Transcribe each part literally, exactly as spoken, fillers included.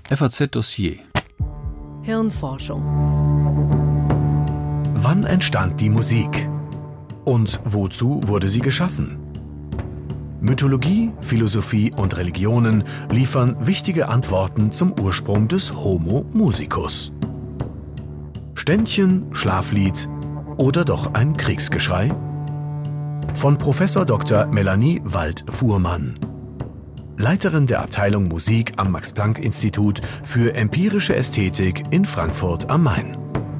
F A Z Dossier. Hirnforschung. Wann entstand die Musik? Und wozu wurde sie geschaffen? Mythologie, Philosophie und Religionen liefern wichtige Antworten zum Ursprung des Homo musicus. Ständchen, Schlaflied oder doch ein Kriegsgeschrei? Von Professor Doktor Melanie Wald-Fuhrmann, Leiterin der Abteilung Musik am Max-Planck-Institut für empirische Ästhetik in Frankfurt am Main.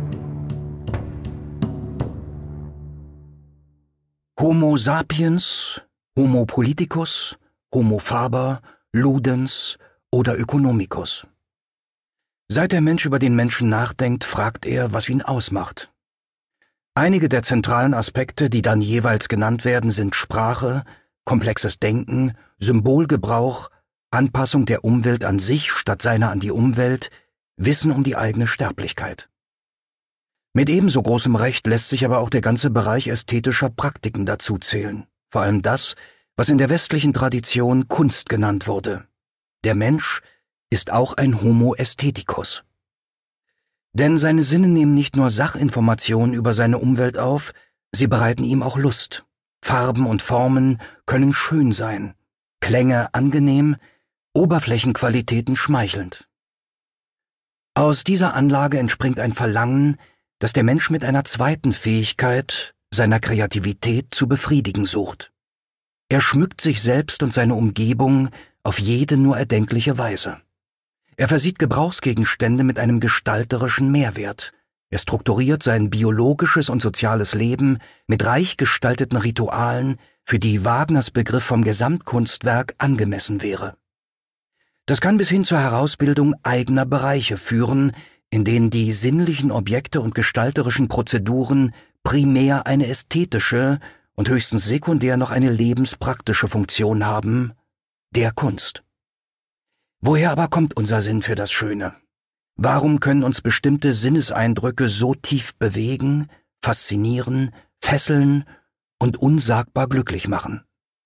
Homo sapiens, Homo politicus, Homo faber, ludens oder Ökonomicus. Seit der Mensch über den Menschen nachdenkt, fragt er, was ihn ausmacht. Einige der zentralen Aspekte, die dann jeweils genannt werden, sind Sprache, komplexes Denken, Symbolgebrauch, Anpassung der Umwelt an sich statt seiner an die Umwelt, Wissen um die eigene Sterblichkeit. Mit ebenso großem Recht lässt sich aber auch der ganze Bereich ästhetischer Praktiken dazu zählen, vor allem das, was in der westlichen Tradition Kunst genannt wurde. Der Mensch ist auch ein Homo aestheticus. Denn seine Sinne nehmen nicht nur Sachinformationen über seine Umwelt auf, sie bereiten ihm auch Lust. Farben und Formen können schön sein, Klänge angenehm, Oberflächenqualitäten schmeichelnd. Aus dieser Anlage entspringt ein Verlangen, das der Mensch mit einer zweiten Fähigkeit, seiner Kreativität, zu befriedigen sucht. Er schmückt sich selbst und seine Umgebung auf jede nur erdenkliche Weise. Er versieht Gebrauchsgegenstände mit einem gestalterischen Mehrwert. Er strukturiert sein biologisches und soziales Leben mit reich gestalteten Ritualen, für die Wagners Begriff vom Gesamtkunstwerk angemessen wäre. Das kann bis hin zur Herausbildung eigener Bereiche führen, in denen die sinnlichen Objekte und gestalterischen Prozeduren primär eine ästhetische und höchstens sekundär noch eine lebenspraktische Funktion haben, der Kunst. Woher aber kommt unser Sinn für das Schöne? Warum können uns bestimmte Sinneseindrücke so tief bewegen, faszinieren, fesseln und unsagbar glücklich machen?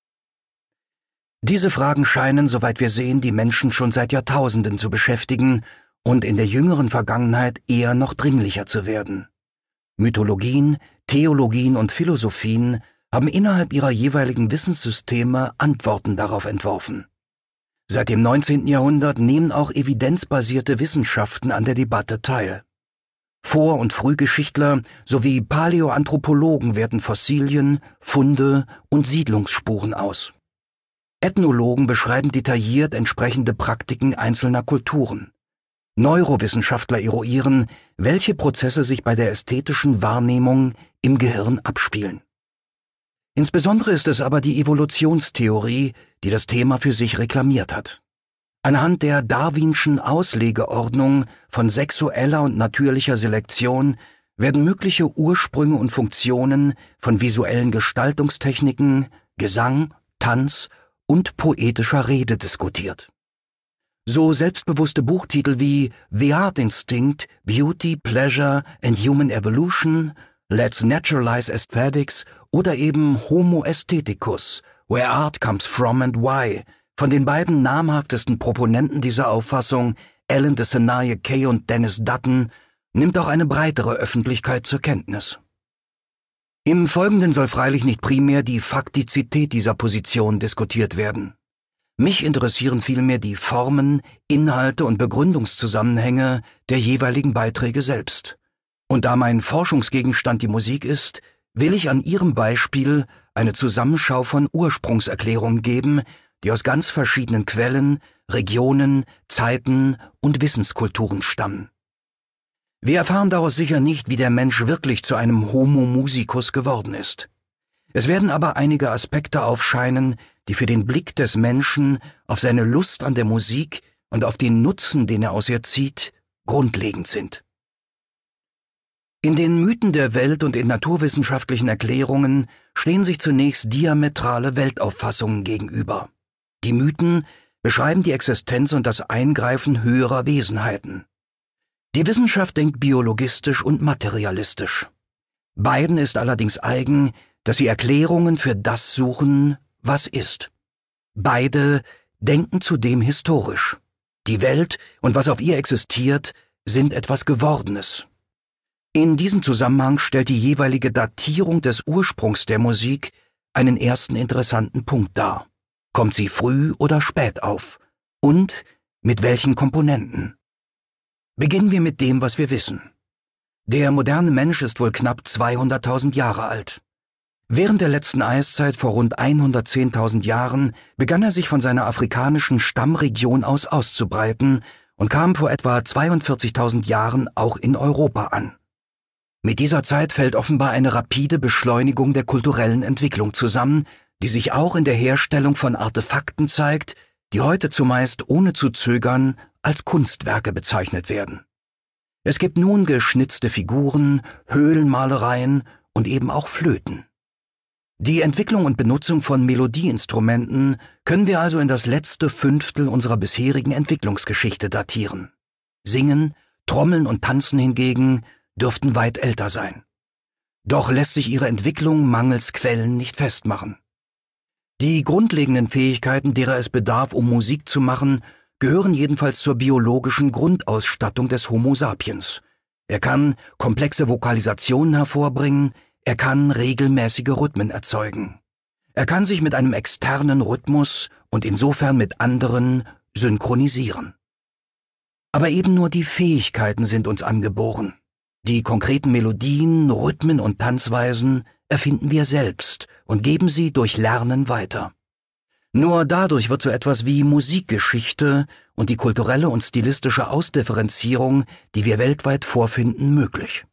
Diese Fragen scheinen, soweit wir sehen, die Menschen schon seit Jahrtausenden zu beschäftigen und in der jüngeren Vergangenheit eher noch dringlicher zu werden. Mythologien, Theologien und Philosophien haben innerhalb ihrer jeweiligen Wissenssysteme Antworten darauf entworfen. Seit dem neunzehnten Jahrhundert nehmen auch evidenzbasierte Wissenschaften an der Debatte teil. Vor- und Frühgeschichtler sowie Paläoanthropologen werten Fossilien, Funde und Siedlungsspuren aus. Ethnologen beschreiben detailliert entsprechende Praktiken einzelner Kulturen. Neurowissenschaftler eruieren, welche Prozesse sich bei der ästhetischen Wahrnehmung im Gehirn abspielen. Insbesondere ist es aber die Evolutionstheorie, die das Thema für sich reklamiert hat. Anhand der Darwinschen Auslegeordnung von sexueller und natürlicher Selektion werden mögliche Ursprünge und Funktionen von visuellen Gestaltungstechniken, Gesang, Tanz und poetischer Rede diskutiert. So selbstbewusste Buchtitel wie The Art Instinct, Beauty, Pleasure and Human Evolution, Let's Naturalize Aesthetics oder eben Homo Aestheticus, Where Art Comes From and Why, von den beiden namhaftesten Proponenten dieser Auffassung, Alan de Sanaye Kay und Dennis Dutton, nimmt auch eine breitere Öffentlichkeit zur Kenntnis. Im Folgenden soll freilich nicht primär die Faktizität dieser Position diskutiert werden. Mich interessieren vielmehr die Formen, Inhalte und Begründungszusammenhänge der jeweiligen Beiträge selbst. Und da mein Forschungsgegenstand die Musik ist, will ich an ihrem Beispiel eine Zusammenschau von Ursprungserklärungen geben, die aus ganz verschiedenen Quellen, Regionen, Zeiten und Wissenskulturen stammen. Wir erfahren daraus sicher nicht, wie der Mensch wirklich zu einem Homo musicus geworden ist. Es werden aber einige Aspekte aufscheinen, die für den Blick des Menschen auf seine Lust an der Musik und auf den Nutzen, den er aus ihr zieht, grundlegend sind. In den Mythen der Welt und in naturwissenschaftlichen Erklärungen stehen sich zunächst diametrale Weltauffassungen gegenüber. Die Mythen beschreiben die Existenz und das Eingreifen höherer Wesenheiten. Die Wissenschaft denkt biologistisch und materialistisch. Beiden ist allerdings eigen, dass sie Erklärungen für das suchen, was ist. Beide denken zudem historisch. Die Welt und was auf ihr existiert, sind etwas Gewordenes. In diesem Zusammenhang stellt die jeweilige Datierung des Ursprungs der Musik einen ersten interessanten Punkt dar. Kommt sie früh oder spät auf? Und mit welchen Komponenten? Beginnen wir mit dem, was wir wissen. Der moderne Mensch ist wohl knapp zweihunderttausend Jahre alt. Während der letzten Eiszeit vor rund hundertzehntausend Jahren begann er sich von seiner afrikanischen Stammregion aus auszubreiten und kam vor etwa zweiundvierzigtausend Jahren auch in Europa an. Mit dieser Zeit fällt offenbar eine rapide Beschleunigung der kulturellen Entwicklung zusammen, die sich auch in der Herstellung von Artefakten zeigt, die heute zumeist ohne zu zögern als Kunstwerke bezeichnet werden. Es gibt nun geschnitzte Figuren, Höhlenmalereien und eben auch Flöten. Die Entwicklung und Benutzung von Melodieinstrumenten können wir also in das letzte Fünftel unserer bisherigen Entwicklungsgeschichte datieren. Singen, Trommeln und Tanzen hingegen dürften weit älter sein. Doch lässt sich ihre Entwicklung mangels Quellen nicht festmachen. Die grundlegenden Fähigkeiten, derer es bedarf, um Musik zu machen, gehören jedenfalls zur biologischen Grundausstattung des Homo sapiens. Er kann komplexe Vokalisationen hervorbringen, er kann regelmäßige Rhythmen erzeugen. Er kann sich mit einem externen Rhythmus und insofern mit anderen synchronisieren. Aber eben nur die Fähigkeiten sind uns angeboren. Die konkreten Melodien, Rhythmen und Tanzweisen erfinden wir selbst und geben sie durch Lernen weiter. Nur dadurch wird so etwas wie Musikgeschichte und die kulturelle und stilistische Ausdifferenzierung, die wir weltweit vorfinden, möglich.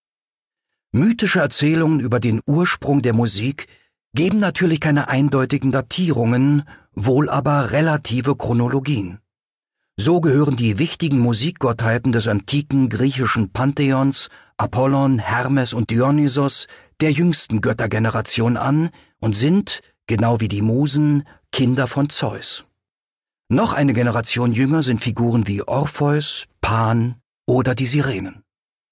Mythische Erzählungen über den Ursprung der Musik geben natürlich keine eindeutigen Datierungen, wohl aber relative Chronologien. So gehören die wichtigen Musikgottheiten des antiken griechischen Pantheons, Apollon, Hermes und Dionysos, der jüngsten Göttergeneration an und sind, genau wie die Musen, Kinder von Zeus. Noch eine Generation jünger sind Figuren wie Orpheus, Pan oder die Sirenen.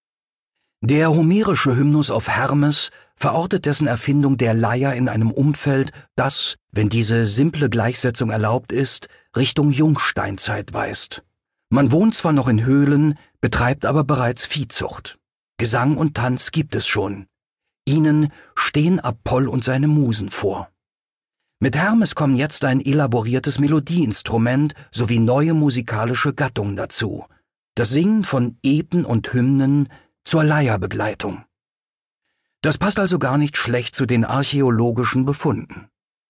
Der homerische Hymnus auf Hermes verortet dessen Erfindung der Leier in einem Umfeld, das, wenn diese simple Gleichsetzung erlaubt ist, Richtung Jungsteinzeit weist. Man wohnt zwar noch in Höhlen, betreibt aber bereits Viehzucht. Gesang und Tanz gibt es schon. Ihnen stehen Apoll und seine Musen vor. Mit Hermes kommen jetzt ein elaboriertes Melodieinstrument sowie neue musikalische Gattungen dazu. Das Singen von Epen und Hymnen zur Leierbegleitung. Das passt also gar nicht schlecht zu den archäologischen Befunden.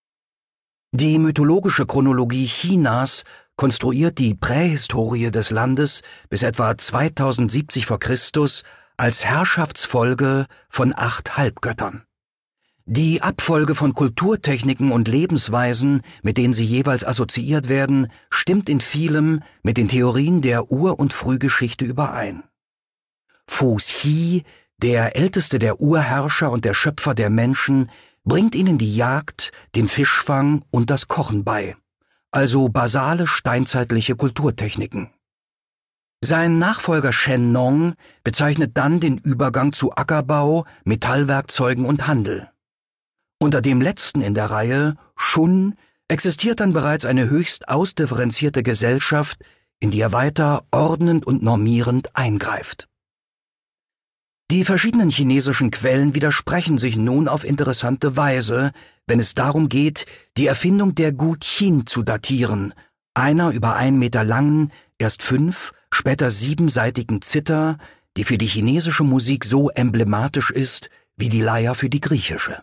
Die mythologische Chronologie Chinas konstruiert die Prähistorie des Landes bis etwa zweitausendsiebzig vor Christus als Herrschaftsfolge von acht Halbgöttern. Die Abfolge von Kulturtechniken und Lebensweisen, mit denen sie jeweils assoziiert werden, stimmt in vielem mit den Theorien der Ur- und Frühgeschichte überein. Fuxi, der älteste der Urherrscher und der Schöpfer der Menschen, bringt ihnen die Jagd, den Fischfang und das Kochen bei, also basale steinzeitliche Kulturtechniken. Sein Nachfolger Shen Nong bezeichnet dann den Übergang zu Ackerbau, Metallwerkzeugen und Handel. Unter dem letzten in der Reihe, Shun, existiert dann bereits eine höchst ausdifferenzierte Gesellschaft, in die er weiter ordnend und normierend eingreift. Die verschiedenen chinesischen Quellen widersprechen sich nun auf interessante Weise, wenn es darum geht, die Erfindung der Guqin zu datieren, einer über einen Meter langen, erst fünf, später siebenseitigen Zither, die für die chinesische Musik so emblematisch ist wie die Leier für die griechische.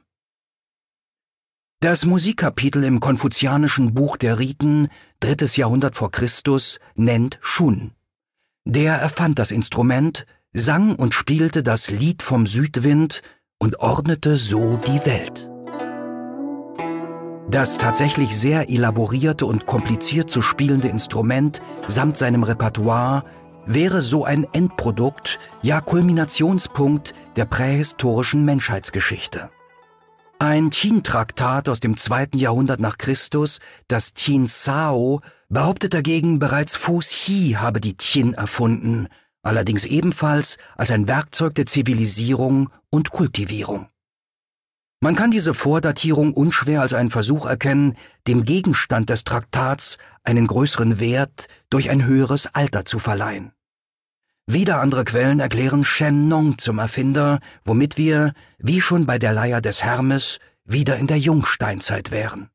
Das Musikkapitel im konfuzianischen Buch der Riten, drittes Jahrhundert vor Christus, nennt Shun. Der erfand das Instrument, sang und spielte das Lied vom Südwind und ordnete so die Welt. Das tatsächlich sehr elaborierte und kompliziert zu spielende Instrument samt seinem Repertoire wäre so ein Endprodukt, ja Kulminationspunkt der prähistorischen Menschheitsgeschichte. Ein Qin-Traktat aus dem zweiten Jahrhundert nach Christus, das Qin Sao, behauptet dagegen, bereits Fu Xi habe die Qin erfunden, allerdings ebenfalls als ein Werkzeug der Zivilisierung und Kultivierung. Man kann diese Vordatierung unschwer als einen Versuch erkennen, dem Gegenstand des Traktats einen größeren Wert durch ein höheres Alter zu verleihen. Wieder andere Quellen erklären Shen Nong zum Erfinder, womit wir, wie schon bei der Leier des Hermes, wieder in der Jungsteinzeit wären.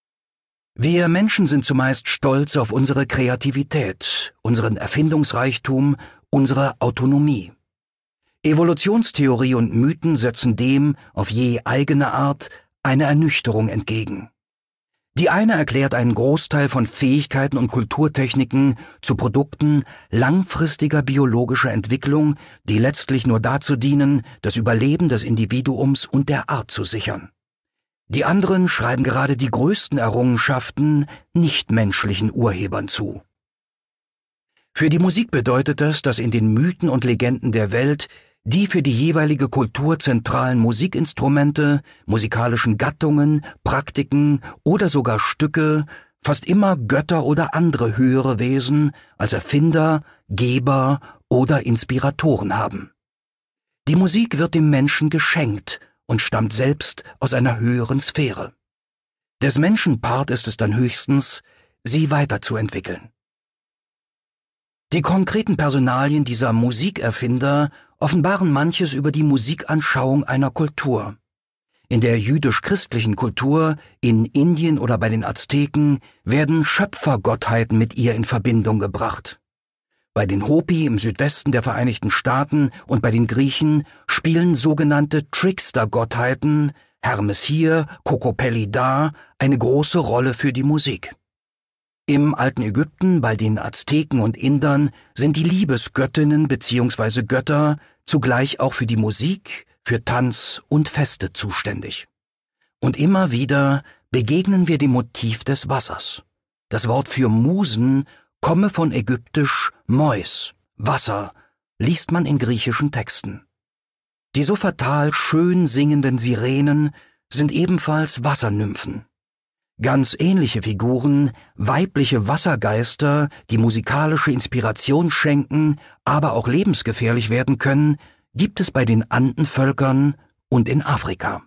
Wir Menschen sind zumeist stolz auf unsere Kreativität, unseren Erfindungsreichtum, unsere Autonomie. Evolutionstheorie und Mythen setzen dem, auf je eigene Art, eine Ernüchterung entgegen. Die eine erklärt einen Großteil von Fähigkeiten und Kulturtechniken zu Produkten langfristiger biologischer Entwicklung, die letztlich nur dazu dienen, das Überleben des Individuums und der Art zu sichern. Die anderen schreiben gerade die größten Errungenschaften nichtmenschlichen Urhebern zu. Für die Musik bedeutet das, dass in den Mythen und Legenden der Welt die für die jeweilige Kultur zentralen Musikinstrumente, musikalischen Gattungen, Praktiken oder sogar Stücke fast immer Götter oder andere höhere Wesen als Erfinder, Geber oder Inspiratoren haben. Die Musik wird dem Menschen geschenkt und stammt selbst aus einer höheren Sphäre. Des Menschen Part ist es dann höchstens, sie weiterzuentwickeln. Die konkreten Personalien dieser Musikerfinder offenbaren manches über die Musikanschauung einer Kultur. In der jüdisch-christlichen Kultur, in Indien oder bei den Azteken werden Schöpfergottheiten mit ihr in Verbindung gebracht. Bei den Hopi im Südwesten der Vereinigten Staaten und bei den Griechen spielen sogenannte Trickster-Gottheiten, Hermes hier, Kokopelli da, eine große Rolle für die Musik. Im alten Ägypten, bei den Azteken und Indern, sind die Liebesgöttinnen bzw. Götter zugleich auch für die Musik, für Tanz und Feste zuständig. Und immer wieder begegnen wir dem Motiv des Wassers. Das Wort für Musen komme von ägyptisch Mois, Wasser, liest man in griechischen Texten. Die so fatal schön singenden Sirenen sind ebenfalls Wassernymphen. Ganz ähnliche Figuren, weibliche Wassergeister, die musikalische Inspiration schenken, aber auch lebensgefährlich werden können, gibt es bei den Andenvölkern und in Afrika.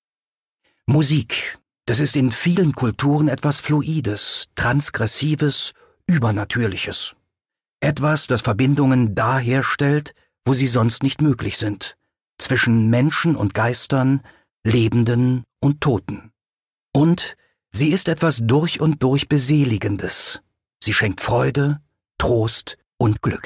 Musik, das ist in vielen Kulturen etwas Fluides, Transgressives, Übernatürliches. Etwas, das Verbindungen da herstellt, wo sie sonst nicht möglich sind, zwischen Menschen und Geistern, Lebenden und Toten. Und sie ist etwas durch und durch Beseligendes. Sie schenkt Freude, Trost und Glück.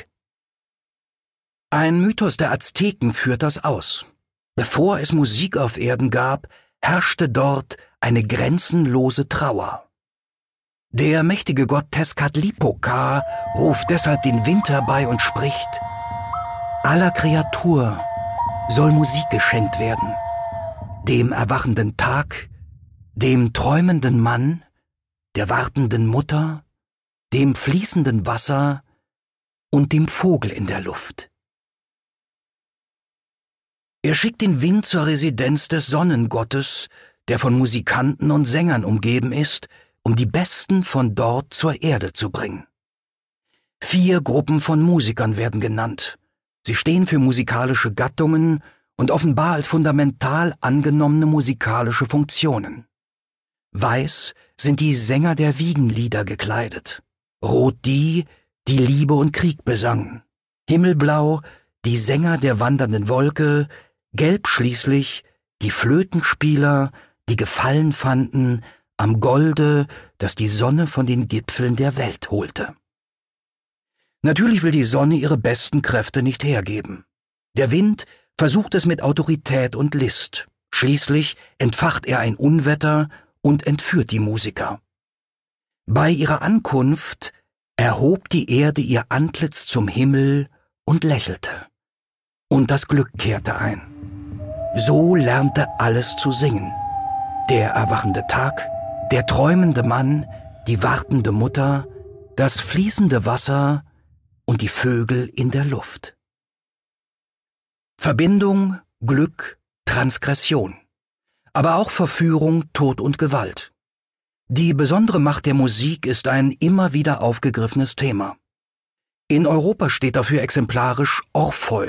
Ein Mythos der Azteken führt das aus. Bevor es Musik auf Erden gab, herrschte dort eine grenzenlose Trauer. Der mächtige Gott Tezcatlipoca ruft deshalb den Wind herbei und spricht: Aller Kreatur soll Musik geschenkt werden, dem erwachenden Tag, dem träumenden Mann, der wartenden Mutter, dem fließenden Wasser und dem Vogel in der Luft. Er schickt den Wind zur Residenz des Sonnengottes, der von Musikanten und Sängern umgeben ist, um die Besten von dort zur Erde zu bringen. Vier Gruppen von Musikern werden genannt. Sie stehen für musikalische Gattungen und offenbar als fundamental angenommene musikalische Funktionen. Weiß sind die Sänger der Wiegenlieder gekleidet, rot die, die Liebe und Krieg besangen, himmelblau die Sänger der wandernden Wolke, gelb schließlich die Flötenspieler, die Gefallen fanden am Golde, das die Sonne von den Gipfeln der Welt holte. Natürlich will die Sonne ihre besten Kräfte nicht hergeben. Der Wind versucht es mit Autorität und List. Schließlich entfacht er ein Unwetter und entführt die Musiker. Bei ihrer Ankunft erhob die Erde ihr Antlitz zum Himmel und lächelte. Und das Glück kehrte ein. So lernte alles zu singen. Der erwachende Tag, der träumende Mann, die wartende Mutter, das fließende Wasser und die Vögel in der Luft. Verbindung, Glück, Transgression. Aber auch Verführung, Tod und Gewalt. Die besondere Macht der Musik ist ein immer wieder aufgegriffenes Thema. In Europa steht dafür exemplarisch Orpheus,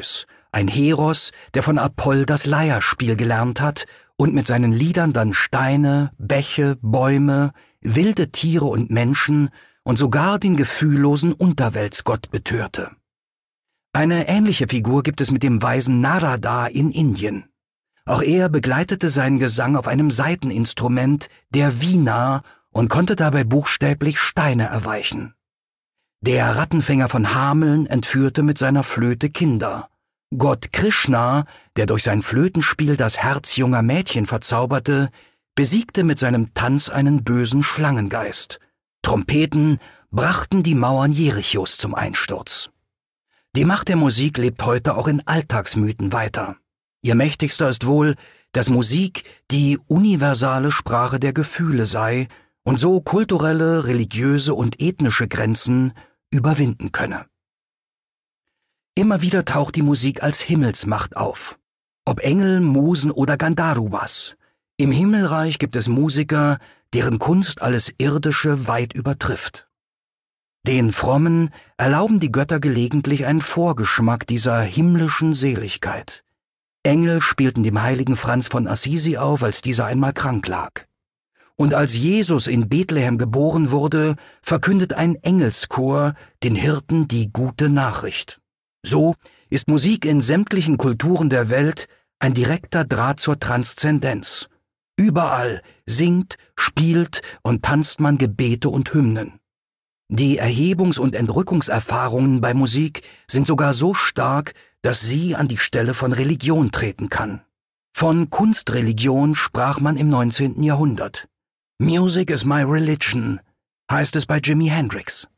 ein Heros, der von Apoll das Leierspiel gelernt hat und mit seinen Liedern dann Steine, Bäche, Bäume, wilde Tiere und Menschen und sogar den gefühllosen Unterweltsgott betörte. Eine ähnliche Figur gibt es mit dem weisen Narada in Indien. Auch er begleitete seinen Gesang auf einem Saiteninstrument, der Veena, und konnte dabei buchstäblich Steine erweichen. Der Rattenfänger von Hameln entführte mit seiner Flöte Kinder. Gott Krishna, der durch sein Flötenspiel das Herz junger Mädchen verzauberte, besiegte mit seinem Tanz einen bösen Schlangengeist. Trompeten brachten die Mauern Jerichos zum Einsturz. Die Macht der Musik lebt heute auch in Alltagsmythen weiter. Ihr mächtigster ist wohl, dass Musik die universale Sprache der Gefühle sei und so kulturelle, religiöse und ethnische Grenzen überwinden könne. Immer wieder taucht die Musik als Himmelsmacht auf. Ob Engel, Musen oder Gandharvas. Im Himmelreich gibt es Musiker, deren Kunst alles Irdische weit übertrifft. Den Frommen erlauben die Götter gelegentlich einen Vorgeschmack dieser himmlischen Seligkeit. Engel spielten dem heiligen Franz von Assisi auf, als dieser einmal krank lag. Und als Jesus in Bethlehem geboren wurde, verkündet ein Engelschor den Hirten die gute Nachricht. So ist Musik in sämtlichen Kulturen der Welt ein direkter Draht zur Transzendenz. Überall singt, spielt und tanzt man Gebete und Hymnen. Die Erhebungs- und Entrückungserfahrungen bei Musik sind sogar so stark, dass sie an die Stelle von Religion treten kann. Von Kunstreligion sprach man im neunzehnten Jahrhundert. Music is my religion, heißt es bei Jimi Hendrix.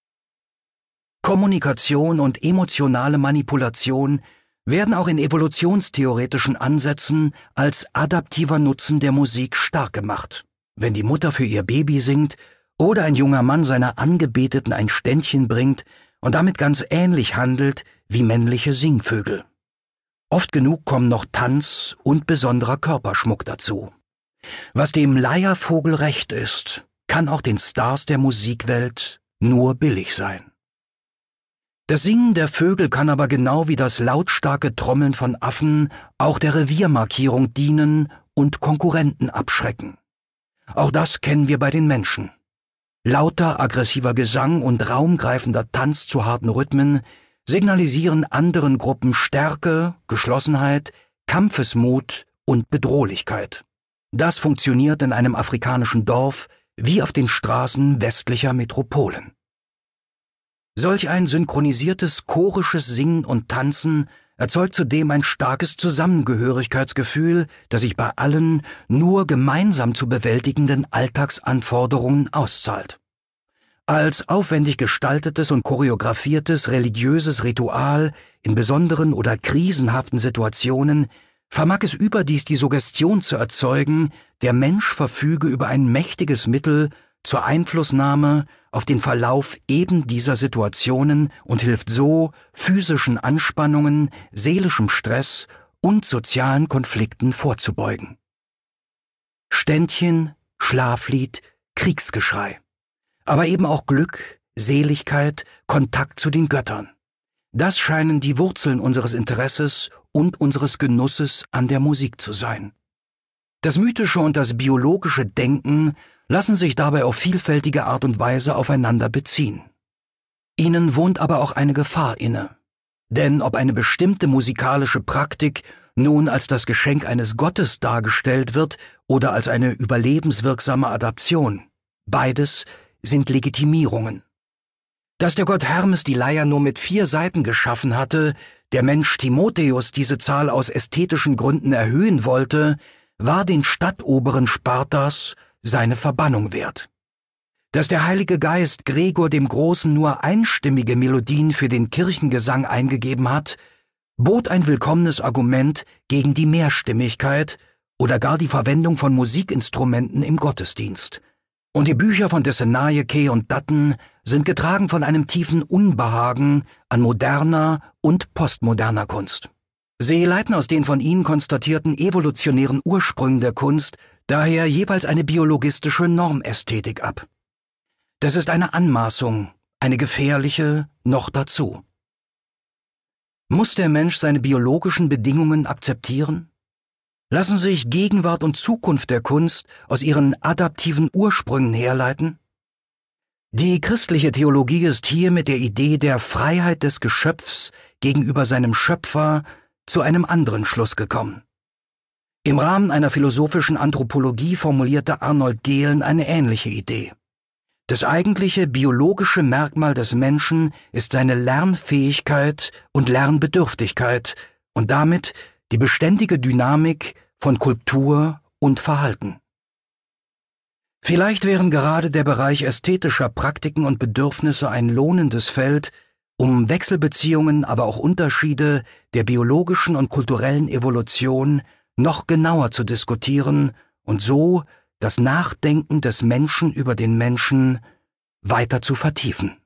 Kommunikation und emotionale Manipulation werden auch in evolutionstheoretischen Ansätzen als adaptiver Nutzen der Musik stark gemacht. Wenn die Mutter für ihr Baby singt oder ein junger Mann seiner Angebeteten ein Ständchen bringt und damit ganz ähnlich handelt wie männliche Singvögel. Oft genug kommen noch Tanz und besonderer Körperschmuck dazu. Was dem Leiervogel recht ist, kann auch den Stars der Musikwelt nur billig sein. Das Singen der Vögel kann aber genau wie das lautstarke Trommeln von Affen auch der Reviermarkierung dienen und Konkurrenten abschrecken. Auch das kennen wir bei den Menschen. Lauter, aggressiver Gesang und raumgreifender Tanz zu harten Rhythmen signalisieren anderen Gruppen Stärke, Geschlossenheit, Kampfesmut und Bedrohlichkeit. Das funktioniert in einem afrikanischen Dorf wie auf den Straßen westlicher Metropolen. Solch ein synchronisiertes chorisches Singen und Tanzen erzeugt zudem ein starkes Zusammengehörigkeitsgefühl, das sich bei allen nur gemeinsam zu bewältigenden Alltagsanforderungen auszahlt. Als aufwendig gestaltetes und choreografiertes religiöses Ritual in besonderen oder krisenhaften Situationen vermag es überdies die Suggestion zu erzeugen, der Mensch verfüge über ein mächtiges Mittel zur Einflussnahme auf den Verlauf eben dieser Situationen und hilft so physischen Anspannungen, seelischem Stress und sozialen Konflikten vorzubeugen. Ständchen, Schlaflied, Kriegsgeschrei. Aber eben auch Glück, Seligkeit, Kontakt zu den Göttern. Das scheinen die Wurzeln unseres Interesses und unseres Genusses an der Musik zu sein. Das mythische und das biologische Denken lassen sich dabei auf vielfältige Art und Weise aufeinander beziehen. Ihnen wohnt aber auch eine Gefahr inne. Denn ob eine bestimmte musikalische Praktik nun als das Geschenk eines Gottes dargestellt wird oder als eine überlebenswirksame Adaption, beides sind Legitimierungen. Dass der Gott Hermes die Leier nur mit vier Saiten geschaffen hatte, der Mensch Timotheus diese Zahl aus ästhetischen Gründen erhöhen wollte, war den Stadtoberen Spartas seine Verbannung wert. Dass der Heilige Geist Gregor dem Großen nur einstimmige Melodien für den Kirchengesang eingegeben hat, bot ein willkommenes Argument gegen die Mehrstimmigkeit oder gar die Verwendung von Musikinstrumenten im Gottesdienst. Und die Bücher von Dessenaye und Dutton sind getragen von einem tiefen Unbehagen an moderner und postmoderner Kunst. Sie leiten aus den von ihnen konstatierten evolutionären Ursprüngen der Kunst daher jeweils eine biologistische Normästhetik ab. Das ist eine Anmaßung, eine gefährliche noch dazu. Muss der Mensch seine biologischen Bedingungen akzeptieren? Lassen sich Gegenwart und Zukunft der Kunst aus ihren adaptiven Ursprüngen herleiten? Die christliche Theologie ist hier mit der Idee der Freiheit des Geschöpfs gegenüber seinem Schöpfer zu einem anderen Schluss gekommen. Im Rahmen einer philosophischen Anthropologie formulierte Arnold Gehlen eine ähnliche Idee. Das eigentliche biologische Merkmal des Menschen ist seine Lernfähigkeit und Lernbedürftigkeit und damit die beständige Dynamik von Kultur und Verhalten. Vielleicht wären gerade der Bereich ästhetischer Praktiken und Bedürfnisse ein lohnendes Feld, um Wechselbeziehungen, aber auch Unterschiede der biologischen und kulturellen Evolution noch genauer zu diskutieren und so das Nachdenken des Menschen über den Menschen weiter zu vertiefen.